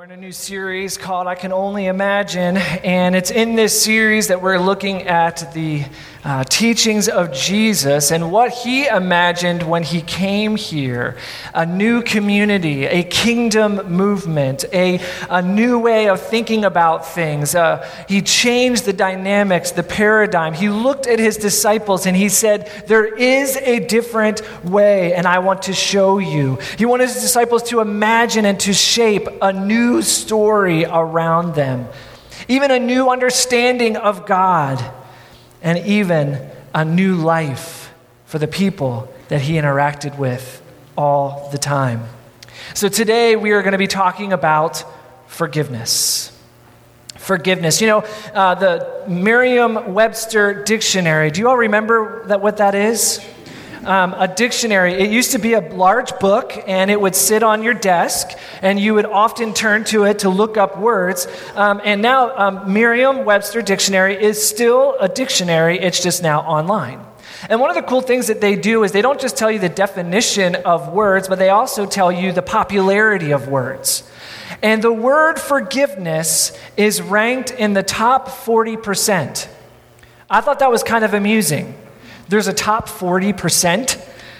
We're in a new series called I Can Only Imagine, and it's in this series that we're looking at the teachings of Jesus and what he imagined when he came here. A new community, a kingdom movement, a new way of thinking about things. He changed the dynamics, the paradigm. He looked at his disciples and he said, there is a different way, and I want to show you. He wanted his disciples to imagine and to shape a new story around them, even a new understanding of God, and even a new life for the people that he interacted with all the time. So today we are going to be talking about forgiveness. Forgiveness. You know, the Merriam-Webster dictionary, do you all remember what that is? A dictionary. It used to be a large book, and it would sit on your desk, and you would often turn to it to look up words. And now Merriam-Webster dictionary is still a dictionary. It's just now online. And one of the cool things that they do is they don't just tell you the definition of words, but they also tell you the popularity of words. And the word forgiveness is ranked in the top 40%. I thought that was kind of amusing. There's a top 40%.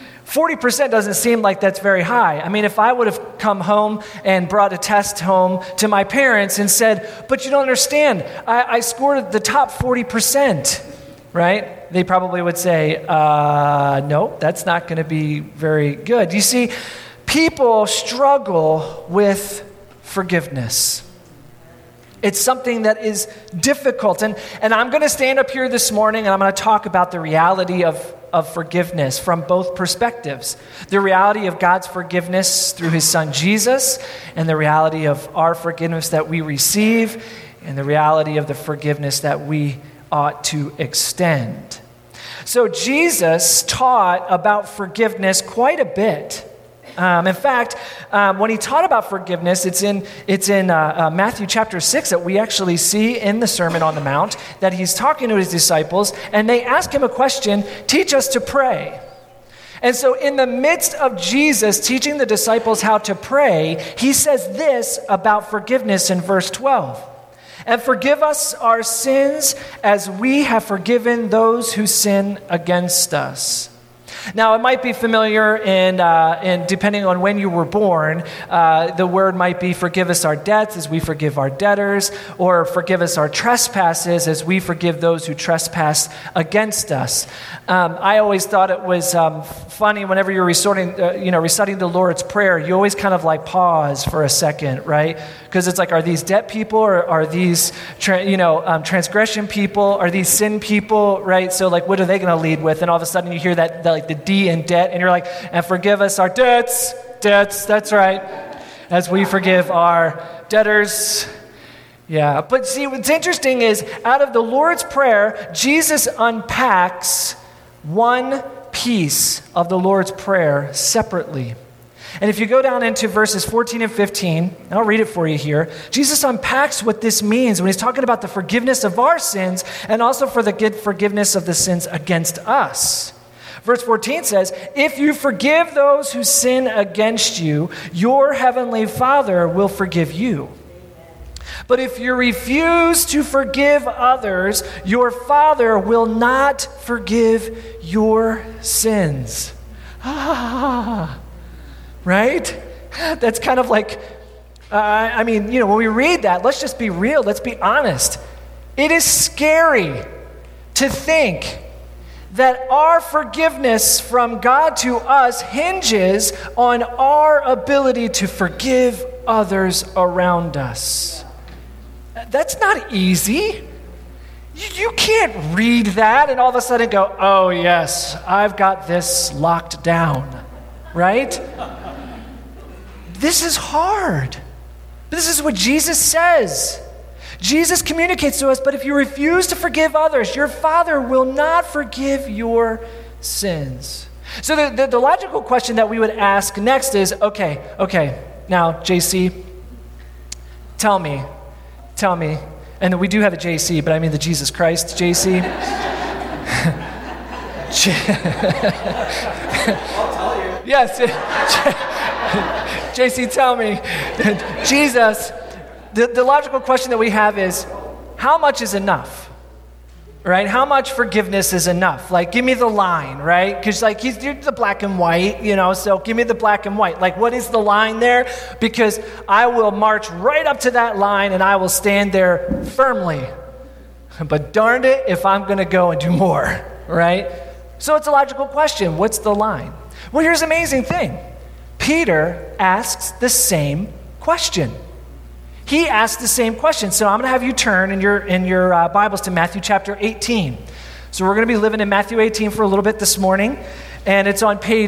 40% doesn't seem like that's very high. I mean, if I would have come home and brought a test home to my parents and said, but you don't understand, I scored the top 40%, right? They probably would say, no, that's not going to be very good. You see, people struggle with forgiveness. It's something that is difficult. And I'm going to stand up here this morning and I'm going to talk about the reality of forgiveness from both perspectives. The reality of God's forgiveness through his son Jesus, and the reality of our forgiveness that we receive, and the reality of the forgiveness that we ought to extend. So Jesus taught about forgiveness quite a bit. In fact, when he taught about forgiveness, it's in Matthew chapter 6 that we actually see in the Sermon on the Mount that he's talking to his disciples, and they ask him a question, teach us to pray. And so in the midst of Jesus teaching the disciples how to pray, he says this about forgiveness in verse 12. And forgive us our sins as we have forgiven those who sin against us. Now, it might be familiar, and depending on when you were born, the word might be forgive us our debts as we forgive our debtors, or forgive us our trespasses as we forgive those who trespass against us. I always thought it was funny whenever you're reciting the Lord's Prayer, you always kind of like pause for a second, right? Because it's like, are these debt people, or are these transgression people? Are these sin people, right? So like, what are they going to lead with? And all of a sudden you hear that like the D in debt, and you're like, and forgive us our debts, that's right, as we forgive our debtors. Yeah, but see, what's interesting is out of the Lord's Prayer, Jesus unpacks one piece of the Lord's Prayer separately. And if you go down into verses 14 and 15, and I'll read it for you here, Jesus unpacks what this means when he's talking about the forgiveness of our sins and also for the good forgiveness of the sins against us. Verse 14 says, if you forgive those who sin against you, your heavenly Father will forgive you. But if you refuse to forgive others, your Father will not forgive your sins. Right? That's kind of like, when we read that, let's just be real, let's be honest. It is scary to think that our forgiveness from God to us hinges on our ability to forgive others around us. That's not easy. You can't read that and all of a sudden go, oh yes, I've got this locked down, right? This is hard. This is what Jesus says. Jesus communicates to us, but if you refuse to forgive others, your Father will not forgive your sins. So the logical question that we would ask next is, okay, now, JC, tell me, and we do have a JC, but I mean the Jesus Christ JC. I'll tell you. Yes. JC, tell me, Jesus, The logical question that we have is, how much is enough? Right? How much forgiveness is enough? Like, give me the line, right? Because, like, you're the black and white, so give me the black and white. Like, what is the line there? Because I will march right up to that line and I will stand there firmly. But darned it if I'm going to go and do more, right? So it's a logical question. What's the line? Well, here's the amazing thing. Peter asks the same question. He asked the same question. So I'm going to have you turn in your Bibles to Matthew chapter 18. So we're going to be living in Matthew 18 for a little bit this morning. And it's on page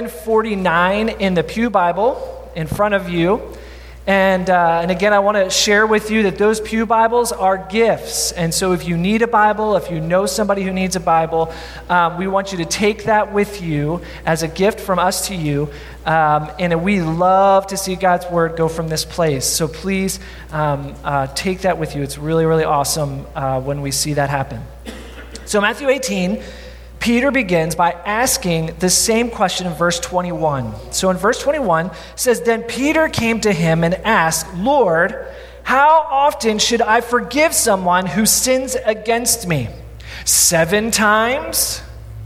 749 in the Pew Bible in front of you. And again, I want to share with you that those Pew Bibles are gifts. And so if you need a Bible, if you know somebody who needs a Bible, we want you to take that with you as a gift from us to you. And we love to see God's Word go from this place. So please take that with you. It's really, really awesome when we see that happen. So Matthew 18, Peter begins by asking the same question in verse 21. So in verse 21, it says, "Then Peter came to him and asked, 'Lord, how often should I forgive someone who sins against me? 7 times?'"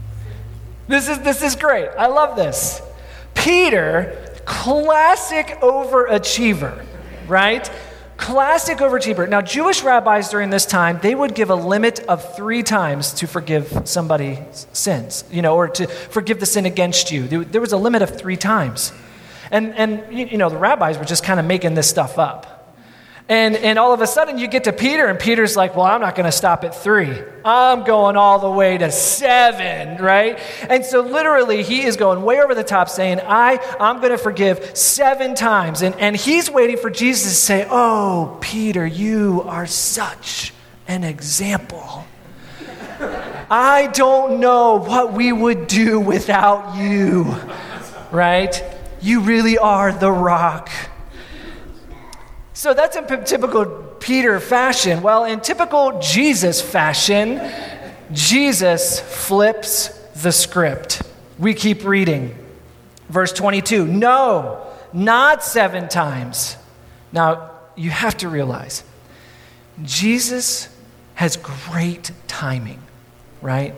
This is great. I love this. Peter, classic overachiever, right? Classic overachiever. Now, Jewish rabbis during this time, they would give a limit of 3 times to forgive somebody's sins, or to forgive the sin against you. There was a limit of 3 times. And the rabbis were just kind of making this stuff up. And all of a sudden you get to Peter, and Peter's like, well, I'm not going to stop at 3. I'm going all the way to 7, right? And so literally he is going way over the top saying, I'm going to forgive 7 times. And he's waiting for Jesus to say, "Oh, Peter, you are such an example. I don't know what we would do without you," right? You really are the rock. So that's in typical Peter fashion. Well, in typical Jesus fashion, Jesus flips the script. We keep reading. Verse 22, "No, not 7 times. Now, you have to realize, Jesus has great timing, right?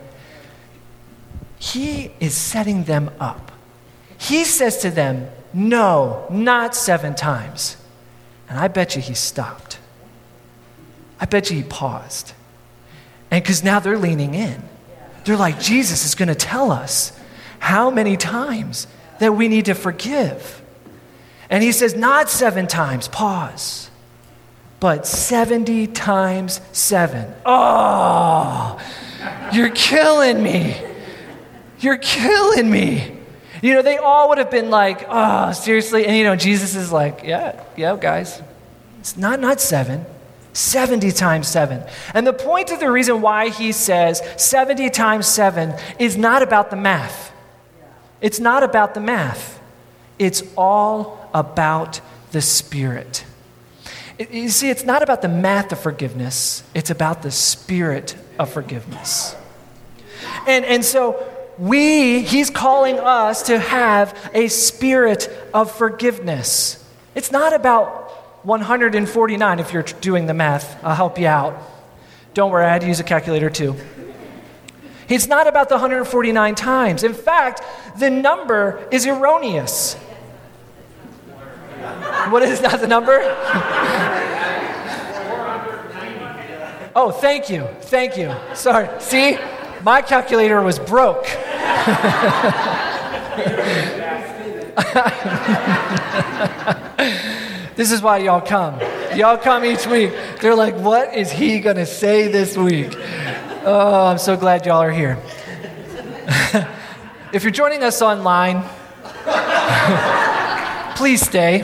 He is setting them up. He says to them, "No, not 7 times. And I bet you he stopped. I bet you he paused. And because now they're leaning in. They're like, Jesus is going to tell us how many times that we need to forgive. And he says, not 7 times, pause, but 70 times 7. Oh, you're killing me. You're killing me. They all would have been like, oh, seriously? And, Jesus is like, yeah, guys. It's not 7, 70 times 7. And the point of the reason why he says 70 times 7 is not about the math. It's not about the math. It's all about the Spirit. You see, it's not about the math of forgiveness. It's about the Spirit of forgiveness. And so he's calling us to have a spirit of forgiveness. It's not about 149 if you're doing the math. I'll help you out. Don't worry, I had to use a calculator too. It's not about the 149 times. In fact, the number is erroneous. What is not the number? Oh, thank you. Sorry. See? My calculator was broke. This is why y'all come. Y'all come each week. They're like, what is he going to say this week? Oh, I'm so glad y'all are here. If you're joining us online, please stay.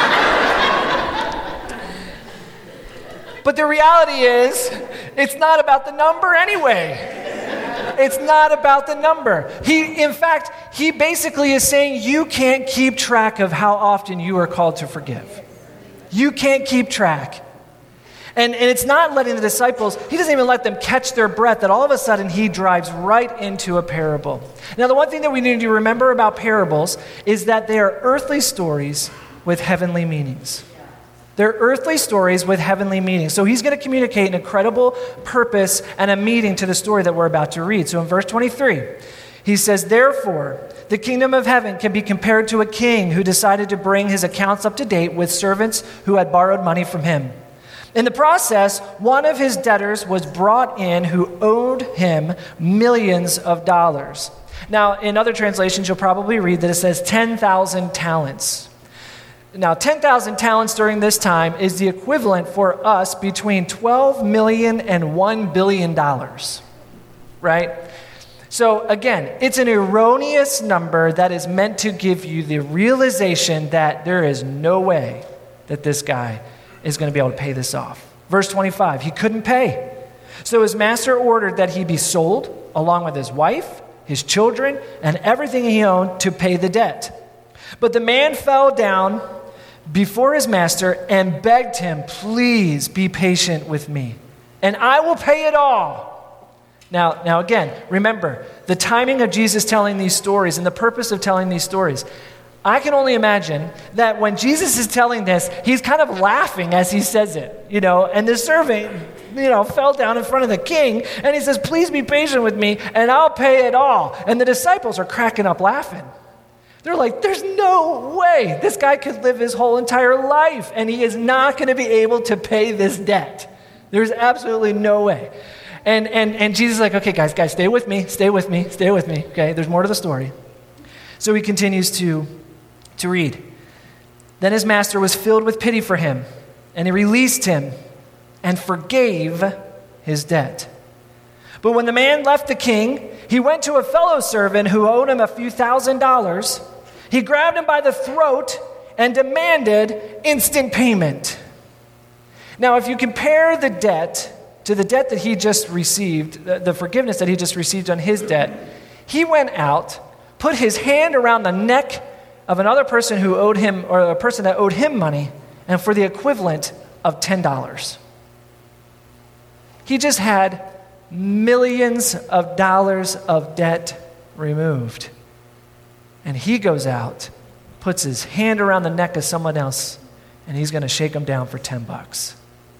But the reality is, it's not about the number anyway. It's not about the number. In fact, he basically is saying you can't keep track of how often you are called to forgive. You can't keep track. And it's not letting the disciples, he doesn't even let them catch their breath, that all of a sudden he drives right into a parable. Now, the one thing that we need to remember about parables is that they are earthly stories with heavenly meanings. They're earthly stories with heavenly meaning. So he's going to communicate an incredible purpose and a meaning to the story that we're about to read. So in verse 23, he says, "Therefore, the kingdom of heaven can be compared to a king who decided to bring his accounts up to date with servants who had borrowed money from him. In the process, one of his debtors was brought in who owed him millions of dollars." Now, in other translations, you'll probably read that it says 10,000 talents. Now, 10,000 talents during this time is the equivalent for us between $12 million and $1 billion, right? So again, it's an erroneous number that is meant to give you the realization that there is no way that this guy is going to be able to pay this off. Verse 25, he couldn't pay. So his master ordered that he be sold along with his wife, his children, and everything he owned to pay the debt. But the man fell down before his master and begged him, "Please be patient with me, and I will pay it all." Now again, remember, the timing of Jesus telling these stories and the purpose of telling these stories. I can only imagine that when Jesus is telling this, he's kind of laughing as he says it, and the servant, fell down in front of the king, and he says, "Please be patient with me, and I'll pay it all." And the disciples are cracking up laughing. They're like, there's no way this guy could live his whole entire life, and he is not going to be able to pay this debt. There's absolutely no way. And Jesus is like, "Okay, guys, stay with me, okay? There's more to the story." So he continues to read. "Then his master was filled with pity for him, and he released him and forgave his debt. But when the man left the king, he went to a fellow servant who owed him a few $1,000s. He grabbed him by the throat and demanded instant payment." Now, if you compare the debt to the debt that he just received, the forgiveness that he just received on his debt, he went out, put his hand around the neck of another person who owed him, or a person that owed him money, and for the equivalent of $10. He just had millions of dollars of debt removed. And he goes out, puts his hand around the neck of someone else, and he's going to shake him down for $10.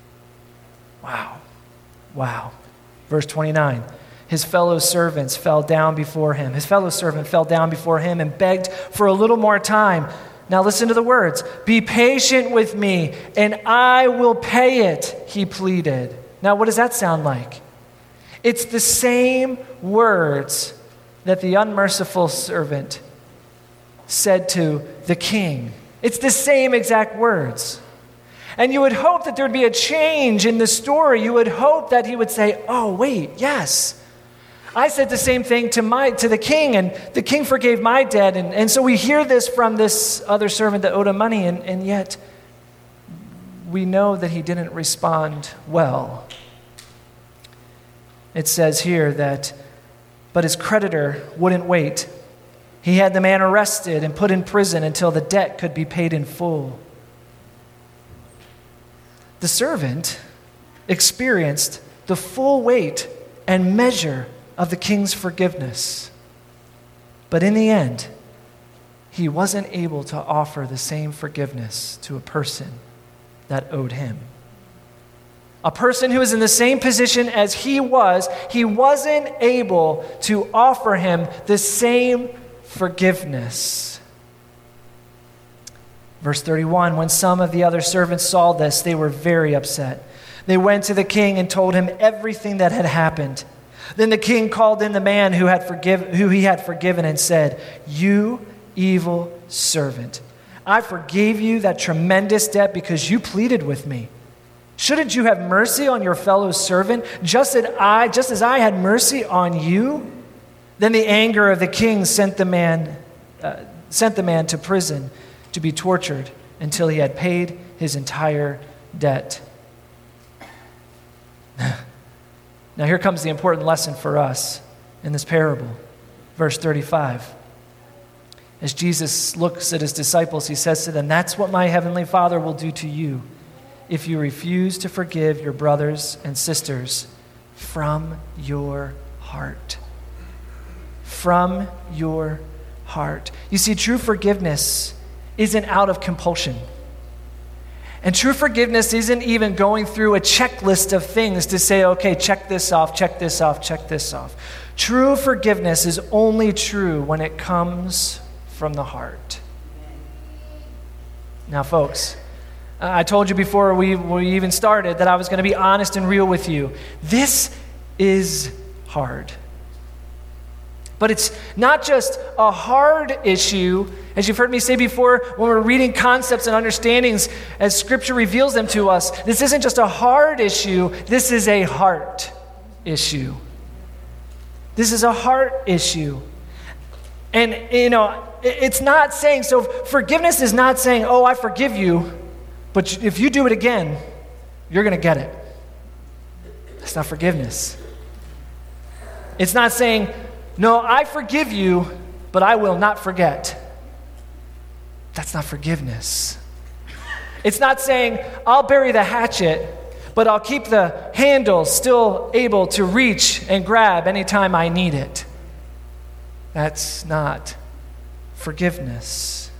Wow. Verse 29, his fellow servant fell down before him and begged for a little more time. Now listen to the words. "Be patient with me, and I will pay it," he pleaded. Now what does that sound like? It's the same words that the unmerciful servant said to the king. It's the same exact words. And you would hope that there'd be a change in the story. You would hope that he would say, "Oh, wait, yes. I said the same thing to the king, and the king forgave my debt." And so we hear this from this other servant that owed him money, and yet we know that he didn't respond well. It says here that, but his creditor wouldn't wait. He had the man arrested and put in prison until the debt could be paid in full. The servant experienced the full weight and measure of the king's forgiveness. But in the end, he wasn't able to offer the same forgiveness to a person that owed him. A person who was in the same position as he wasn't able to offer him the same forgiveness. Verse 31, when some of the other servants saw this, they were very upset. They went to the king and told him everything that had happened. Then the king called in the man who he had forgiven and said, "You evil servant, I forgave you that tremendous debt because you pleaded with me. Shouldn't you have mercy on your fellow servant, just as I had mercy on you?" Then the anger of the king sent the man to prison to be tortured until he had paid his entire debt. Now here comes the important lesson for us in this parable. Verse 35. As Jesus looks at his disciples, he says to them, "That's what my heavenly Father will do to you if you refuse to forgive your brothers and sisters from your heart." From your heart. You see, true forgiveness isn't out of compulsion. And true forgiveness isn't even going through a checklist of things to say, okay, check this off, check this off, check this off. True forgiveness is only true when it comes from the heart. Now, folks, I told you before we even started that I was going to be honest and real with you. This is hard. But it's not just a hard issue, as you've heard me say before, when we're reading concepts and understandings as Scripture reveals them to us. This isn't just a hard issue, this is a heart issue. This is a heart issue. And, it's not saying, so forgiveness is not saying, oh, I forgive you, but if you do it again, you're going to get it. That's not forgiveness. It's not saying, no, I forgive you, but I will not forget. That's not forgiveness. It's not saying, I'll bury the hatchet, but I'll keep the handle still able to reach and grab anytime I need it. That's not forgiveness.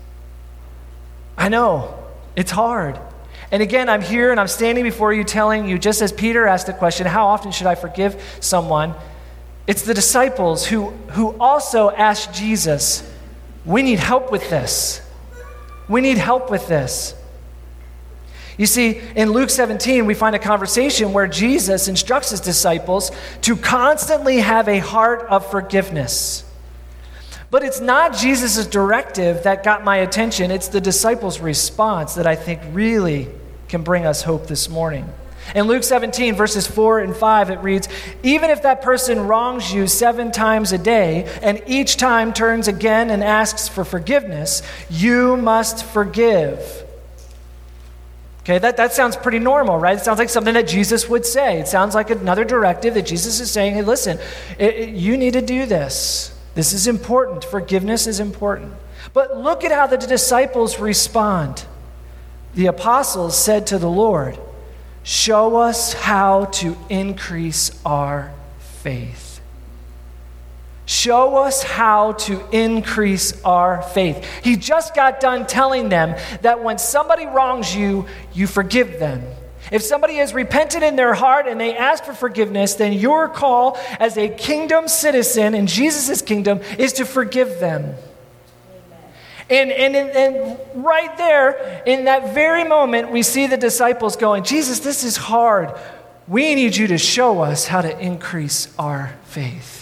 I know, it's hard. And again, I'm here and I'm standing before you telling you, just as Peter asked the question, how often should I forgive someone? It's the disciples who also asked Jesus, we need help with this. We need help with this. You see, in Luke 17, we find a conversation where Jesus instructs his disciples to constantly have a heart of forgiveness. But it's not Jesus' directive that got my attention. It's the disciples' response that I think really can bring us hope this morning. In Luke 17, verses 4 and 5, it reads, even if that person wrongs you 7 times a day, and each time turns again and asks for forgiveness, you must forgive. Okay, that sounds pretty normal, right? It sounds like something that Jesus would say. It sounds like another directive that Jesus is saying, hey, listen, you need to do this. This is important. Forgiveness is important. But look at how the disciples respond. The apostles said to the Lord, show us how to increase our faith. Show us how to increase our faith. He just got done telling them that when somebody wrongs you, you forgive them. If somebody has repented in their heart and they ask for forgiveness, then your call as a kingdom citizen in Jesus' kingdom is to forgive them. And right there, in that very moment, we see the disciples going, Jesus, this is hard. We need you to show us how to increase our faith.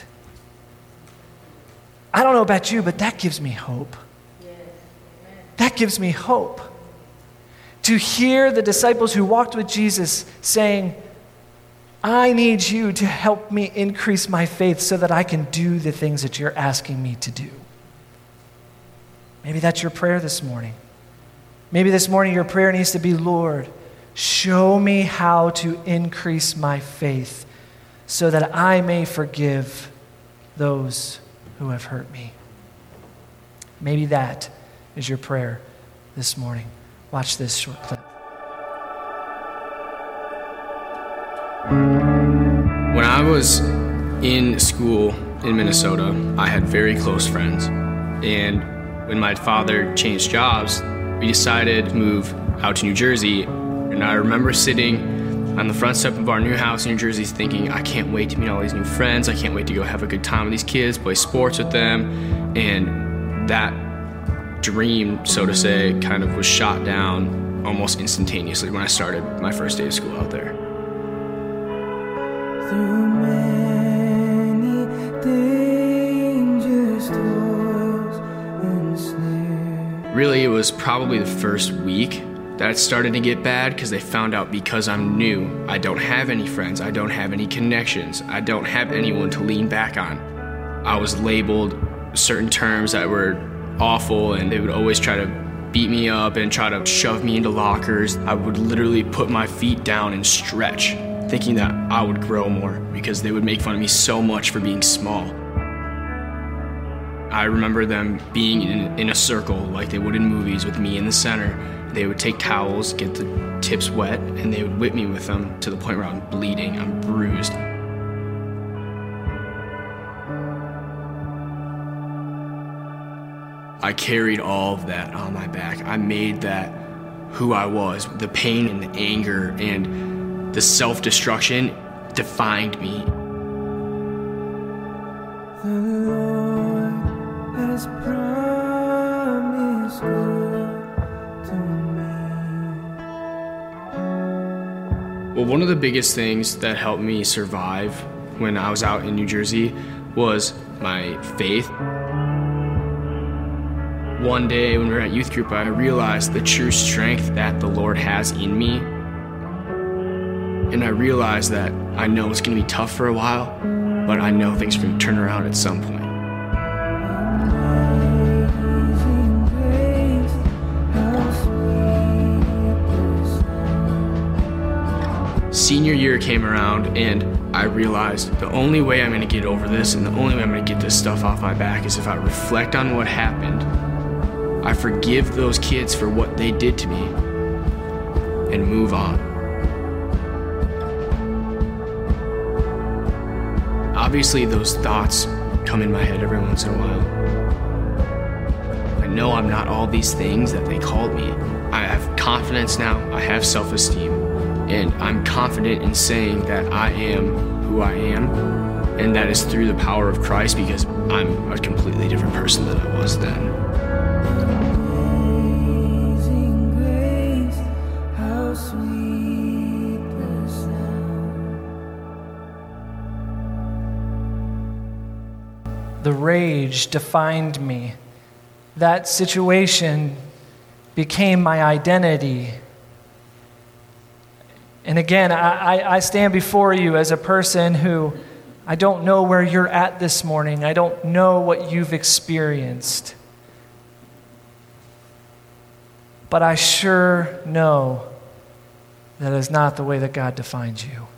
I don't know about you, but that gives me hope. That gives me hope. To hear the disciples who walked with Jesus saying, I need you to help me increase my faith so that I can do the things that you're asking me to do. Maybe that's your prayer this morning. Maybe this morning your prayer needs to be, Lord, show me how to increase my faith so that I may forgive those who have hurt me. Maybe that is your prayer this morning. Watch this short clip. When I was in school in Minnesota, I had very close friends. And when my father changed jobs, we decided to move out to New Jersey. And I remember sitting on the front step of our new house in New Jersey thinking, I can't wait to meet all these new friends. I can't wait to go have a good time with these kids, play sports with them. And that dream, so to say, kind of was shot down almost instantaneously when I started my first day of school out there. Through many dangerous toils and snares. Really, it was probably the first week that it started to get bad because they found out because I'm new, I don't have any friends, I don't have any connections, I don't have anyone to lean back on. I was labeled certain terms that were awful, and they would always try to beat me up and try to shove me into lockers. I would literally put my feet down and stretch, thinking that I would grow more because they would make fun of me so much for being small. I remember them being in a circle like they would in movies with me in the center. They would take towels, get the tips wet, and they would whip me with them to the point where I'm bleeding, I'm bruised. I carried all of that on my back. I made that who I was. The pain and the anger and the self-destruction defined me. The Lord has promised good to me. Well, one of the biggest things that helped me survive when I was out in New Jersey was my faith. One day when we were at youth group, I realized the true strength that the Lord has in me. And I realized that I know it's going to be tough for a while, but I know things are going to turn around at some point. Amazing grace, how sweet the sound. Senior year came around and I realized the only way I'm going to get over this and the only way I'm going to get this stuff off my back is if I reflect on what happened. I forgive those kids for what they did to me and move on. Obviously, those thoughts come in my head every once in a while. I know I'm not all these things that they called me. I have confidence now, I have self-esteem, and I'm confident in saying that I am who I am, and that is through the power of Christ because I'm a completely different person than I was then. Amazing grace, how sweet the sound. The rage defined me. That situation became my identity. And again, I stand before you as a person who I don't know where you're at this morning. I don't know what you've experienced. But I sure know that is not the way that God defines you.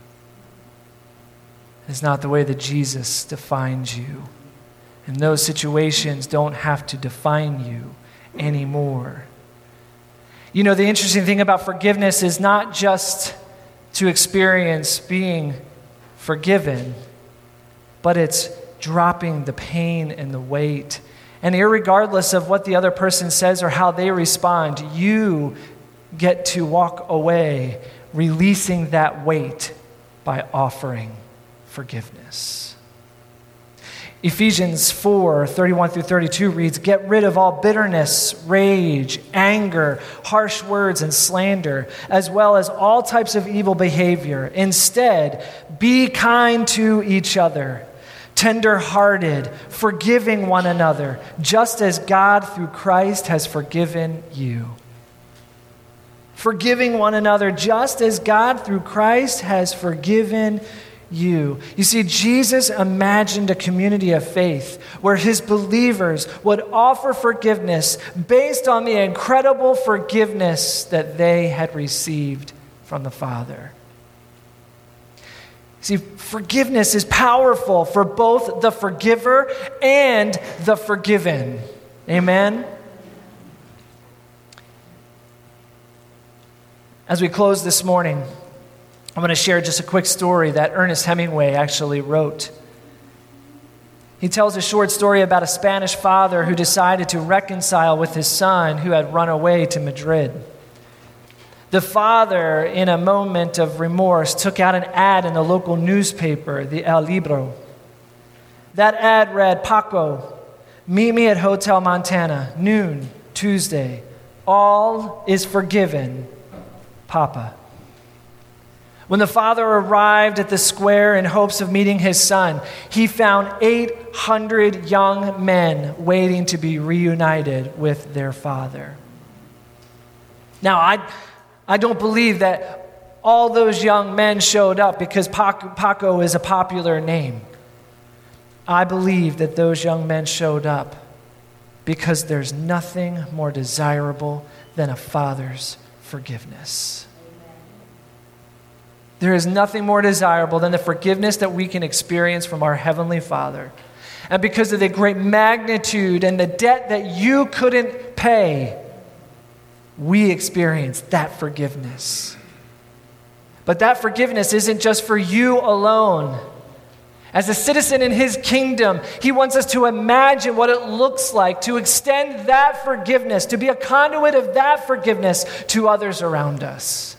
It's not the way that Jesus defines you. And those situations don't have to define you anymore. You know, the interesting thing about forgiveness is not just to experience being forgiven, but it's dropping the pain and the weight. And irregardless of what the other person says or how they respond, you get to walk away releasing that weight by offering forgiveness. Ephesians 4:31-32 reads, "Get rid of all bitterness, rage, anger, harsh words, and slander, as well as all types of evil behavior. Instead, be kind to each other, tender-hearted, forgiving one another, just as God through Christ has forgiven you." Forgiving one another, just as God through Christ has forgiven you. You see, Jesus imagined a community of faith where his believers would offer forgiveness based on the incredible forgiveness that they had received from the Father. See, forgiveness is powerful for both the forgiver and the forgiven. Amen? As we close this morning, I'm going to share just a quick story that Ernest Hemingway actually wrote. He tells a short story about a Spanish father who decided to reconcile with his son who had run away to Madrid. The father, in a moment of remorse, took out an ad in the local newspaper, the El Libro. That ad read, "Paco, meet me at Hotel Montana, noon, Tuesday. All is forgiven, Papa." When the father arrived at the square in hopes of meeting his son, he found 800 young men waiting to be reunited with their father. Now, I don't believe that all those young men showed up because Paco is a popular name. I believe that those young men showed up because there's nothing more desirable than a father's forgiveness. There is nothing more desirable than the forgiveness that we can experience from our Heavenly Father. And because of the great magnitude and the debt that you couldn't pay, we experience that forgiveness. But that forgiveness isn't just for you alone. As a citizen in his kingdom, he wants us to imagine what it looks like to extend that forgiveness, to be a conduit of that forgiveness to others around us.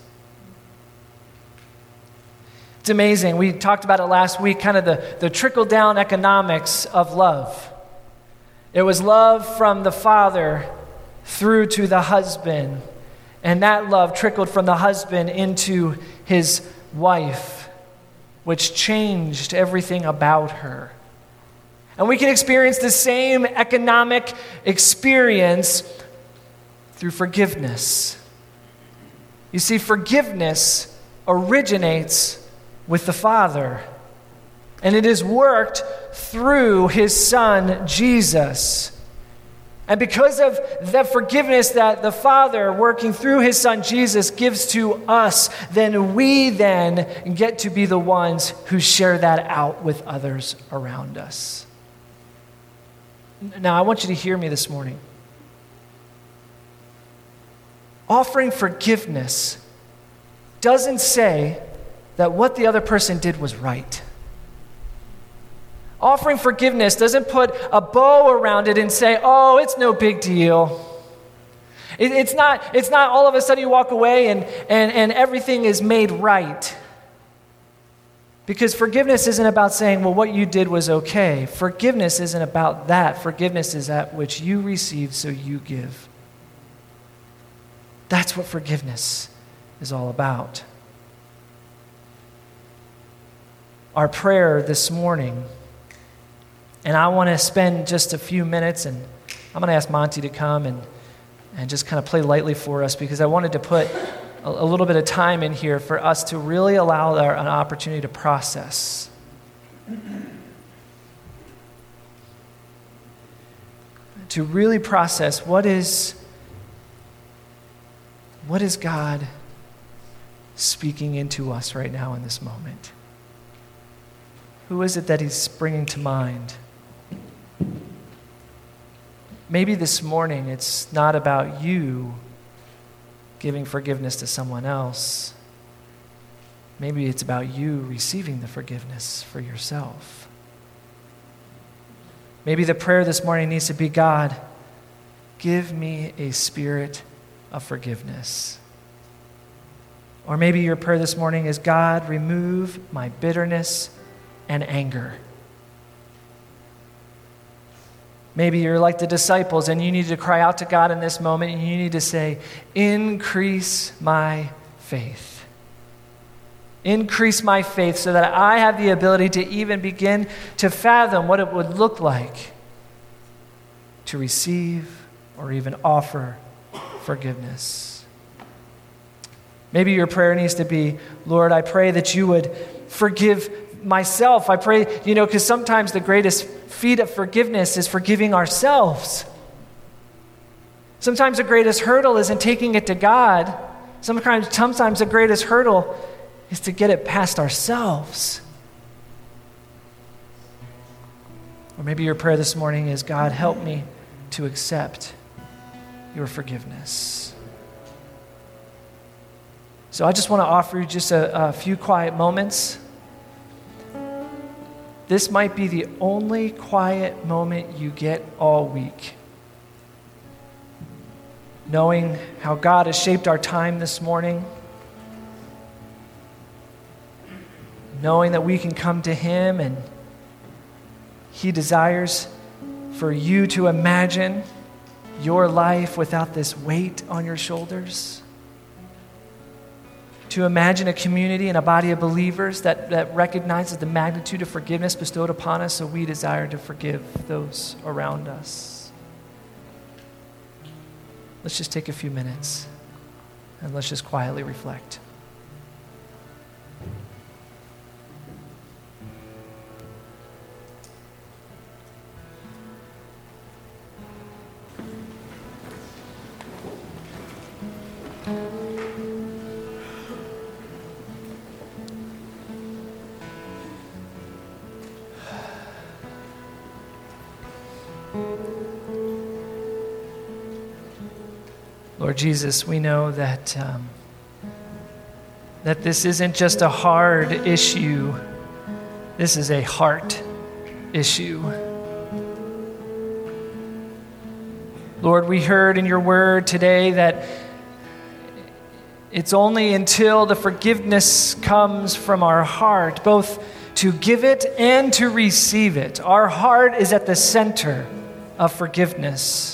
It's amazing. We talked about it last week, kind of the trickle-down economics of love. It was love from the father through to the husband, and that love trickled from the husband into his wife, which changed everything about her. And we can experience the same economic experience through forgiveness. You see, forgiveness originates with the Father, and it is worked through his Son, Jesus. And because of the forgiveness that the Father, working through his Son Jesus, gives to us, then we then get to be the ones who share that out with others around us. Now, I want you to hear me this morning. Offering forgiveness doesn't say that what the other person did was right. Offering forgiveness doesn't put a bow around it and say, oh, it's no big deal. It's not all of a sudden you walk away and everything is made right. Because forgiveness isn't about saying, well, what you did was okay. Forgiveness isn't about that. Forgiveness is that which you receive, so you give. That's what forgiveness is all about. Our prayer this morning, and I want to spend just a few minutes, and I'm going to ask Monty to come and just kind of play lightly for us, because I wanted to put a little bit of time in here for us to really allow an opportunity to process. To really process what is God speaking into us right now in this moment? Who is it that he's bringing to mind? Maybe this morning it's not about you giving forgiveness to someone else. Maybe it's about you receiving the forgiveness for yourself. Maybe the prayer this morning needs to be, God, give me a spirit of forgiveness. Or maybe your prayer this morning is, God, remove my bitterness and anger. Maybe you're like the disciples and you need to cry out to God in this moment and you need to say, increase my faith. Increase my faith so that I have the ability to even begin to fathom what it would look like to receive or even offer forgiveness. Maybe your prayer needs to be, Lord, I pray that you would forgive myself. I pray, because sometimes the greatest feat of forgiveness is forgiving ourselves. Sometimes the greatest hurdle isn't taking it to God. Sometimes the greatest hurdle is to get it past ourselves. Or maybe your prayer this morning is, God, help me to accept your forgiveness. So I just want to offer you just a few quiet moments. This might be the only quiet moment you get all week. Knowing how God has shaped our time this morning. Knowing that we can come to him and he desires for you to imagine your life without this weight on your shoulders. To imagine a community and a body of believers that recognizes the magnitude of forgiveness bestowed upon us, so we desire to forgive those around us. Let's just take a few minutes and let's just quietly reflect. Lord Jesus, we know that this isn't just a hard issue. This is a heart issue. Lord, we heard in your word today that it's only until the forgiveness comes from our heart, both to give it and to receive it. Our heart is at the center of forgiveness.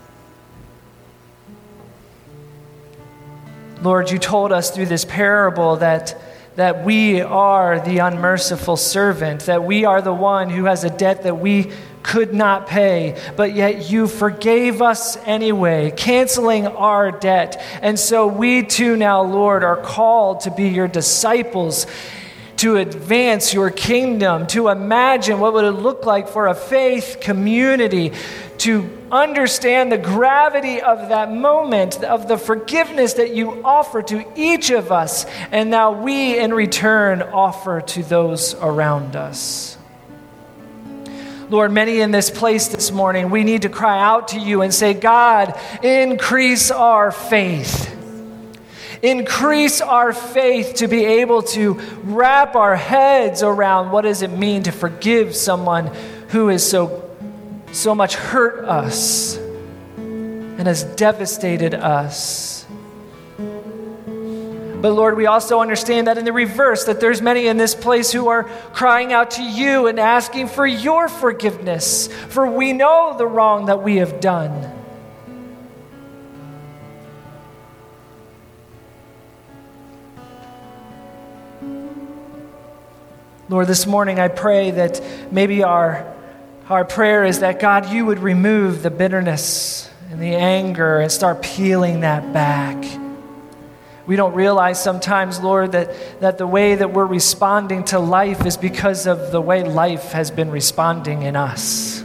Lord, you told us through this parable that we are the unmerciful servant, that we are the one who has a debt that we could not pay, but yet you forgave us anyway, canceling our debt. And so we too now, Lord, are called to be your disciples, to advance your kingdom, to imagine what would it look like for a faith community, to understand the gravity of that moment, of the forgiveness that you offer to each of us, and now we in return offer to those around us. Lord, many in this place this morning, we need to cry out to you and say, God, increase our faith. Increase our faith to be able to wrap our heads around what does it mean to forgive someone who has so much hurt us and has devastated us. But Lord, we also understand that in the reverse, that there's many in this place who are crying out to you and asking for your forgiveness, for we know the wrong that we have done. Lord, this morning I pray that maybe our prayer is that, God, you would remove the bitterness and the anger and start peeling that back. We don't realize sometimes, Lord, that the way that we're responding to life is because of the way life has been responding in us.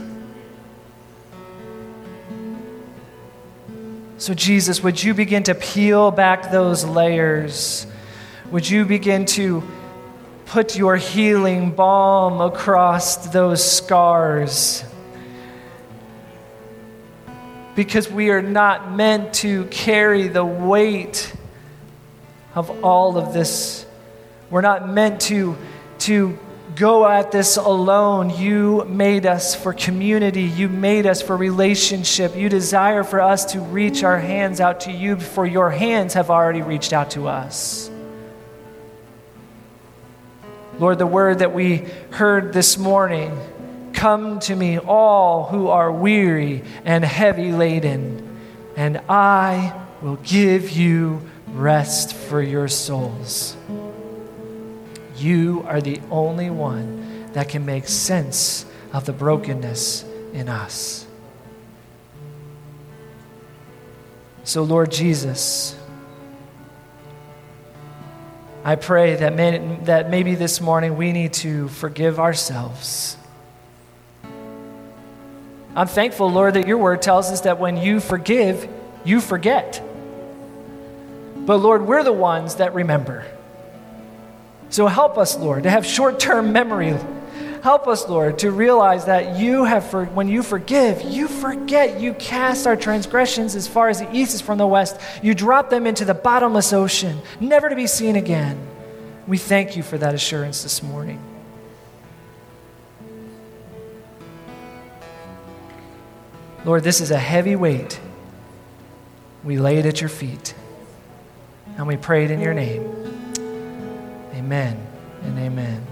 So Jesus, would you begin to peel back those layers? Would you begin to put your healing balm across those scars? Because we are not meant to carry the weight of all of this. We're not meant to go at this alone. You made us for community. You made us for relationship. You desire for us to reach our hands out to you before your hands have already reached out to us. Lord, the word that we heard this morning, come to me all who are weary and heavy laden, and I will give you rest for your souls. You are the only one that can make sense of the brokenness in us. So, Lord Jesus, I pray that maybe this morning we need to forgive ourselves. I'm thankful, Lord, that your word tells us that when you forgive, you forget. But Lord, we're the ones that remember. So help us, Lord, to have short-term memory. Help us, Lord, to realize that when you forgive, you forget. You cast our transgressions as far as the east is from the west. You drop them into the bottomless ocean, never to be seen again. We thank you for that assurance this morning. Lord, this is a heavy weight. We lay it at your feet. And we pray it in your name. Amen and amen.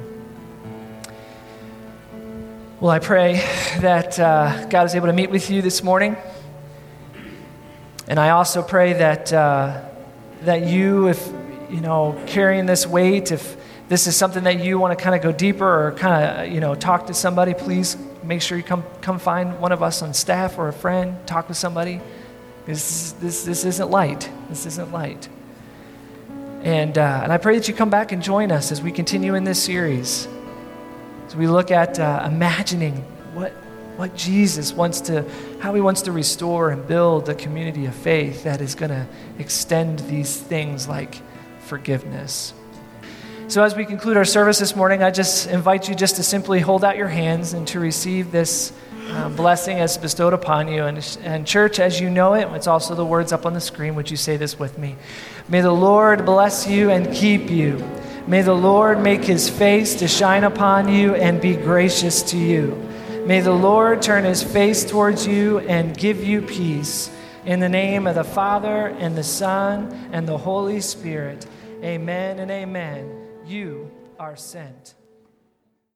Well, I pray that God is able to meet with you this morning. And I also pray that you, if carrying this weight, if this is something that you want to kind of go deeper or kind of talk to somebody, please make sure you come find one of us on staff or a friend. Talk with somebody. This isn't light. This isn't light. And I pray that you come back and join us as we continue in this series. As we look at imagining what Jesus how he wants to restore and build a community of faith that is going to extend these things like forgiveness. So as we conclude our service this morning, I just invite you just to simply hold out your hands and to receive this blessing as bestowed upon you. And church, as you know it, it's also the words up on the screen. Would you say this with me? May the Lord bless you and keep you. May the Lord make his face to shine upon you and be gracious to you. May the Lord turn his face towards you and give you peace. In the name of the Father, and the Son, and the Holy Spirit. Amen and amen. You are sent.